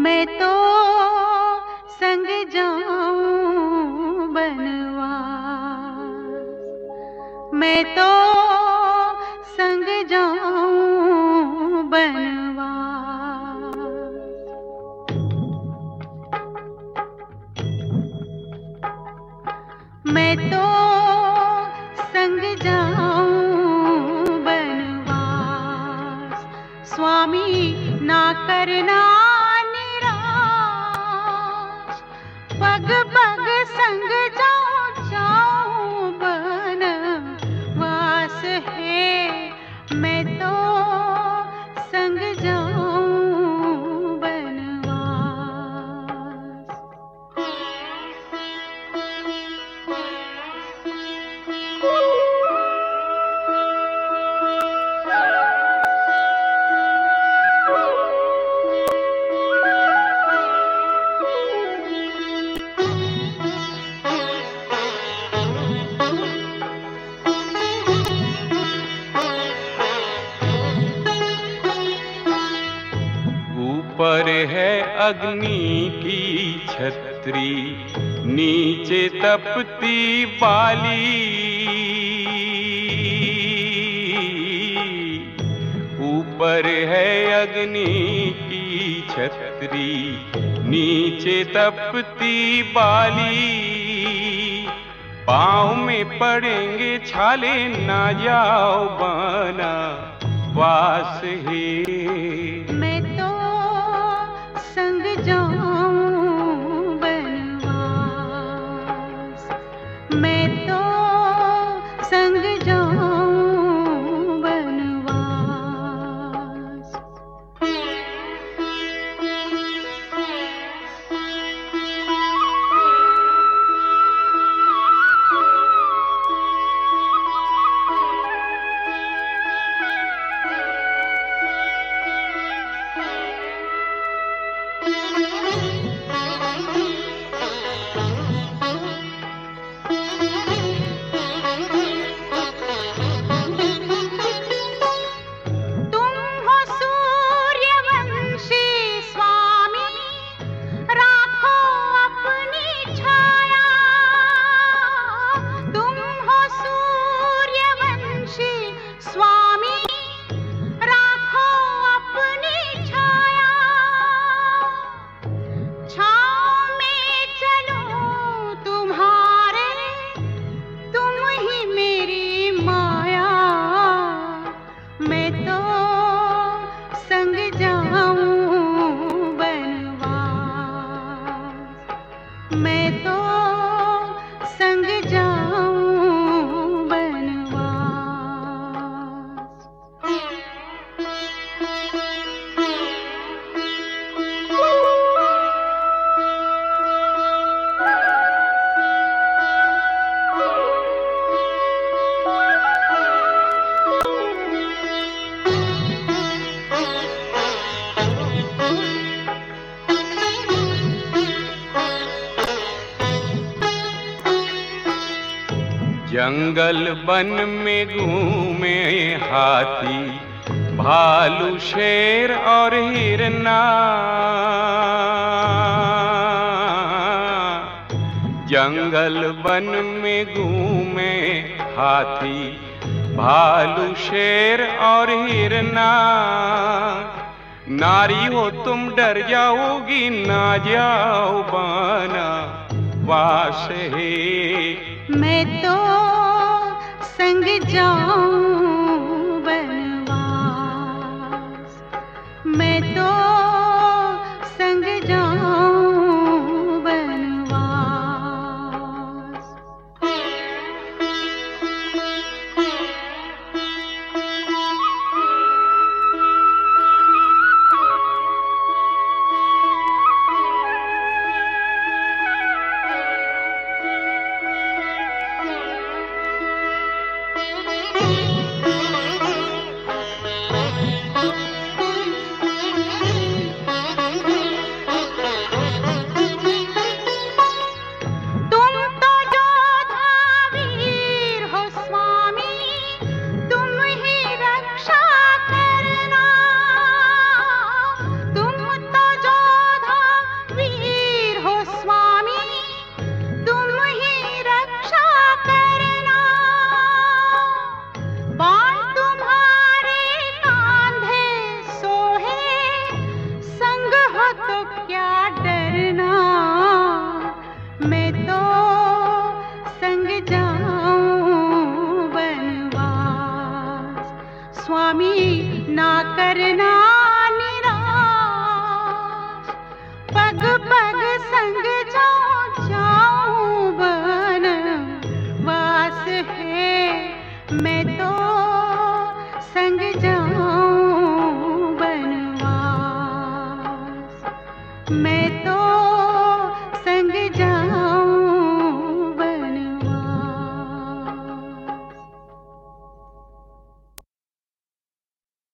मैं तो संग जाऊं बनवास, मैं तो संग जाऊं बनवास। मैं तो संग जाऊं बनवास, स्वामी ना करना निराश, पग पग संग जाऊं बनवास है। मैं तो संग जाऊं बनवास। ऊपर है अग्नि की छतरी, नीचे तपती बाली। ऊपर है अग्नि की छतरी, नीचे तपती बाली। पाँव में पड़ेंगे छाले, ना जाओ बना वास है। मैं तो संग जाऊं बनवास, मैं तो संग जाऊं बनवास। मैं तो संग जाऊं बनवास। जंगल वन में घूमे हाथी, भालू शेर और हिरना। जंगल वन में घूमे हाथी, भालू शेर और हिरना। नारी हो तुम डर जाओगी, ना जाओ बना वास है। मैं तो संग जाऊं बनवास, मैं तो संग जाऊं बनवास। स्वामी ना करना निराश, पग पग संग जाऊं बन वास है, मैं तो संग जाऊं।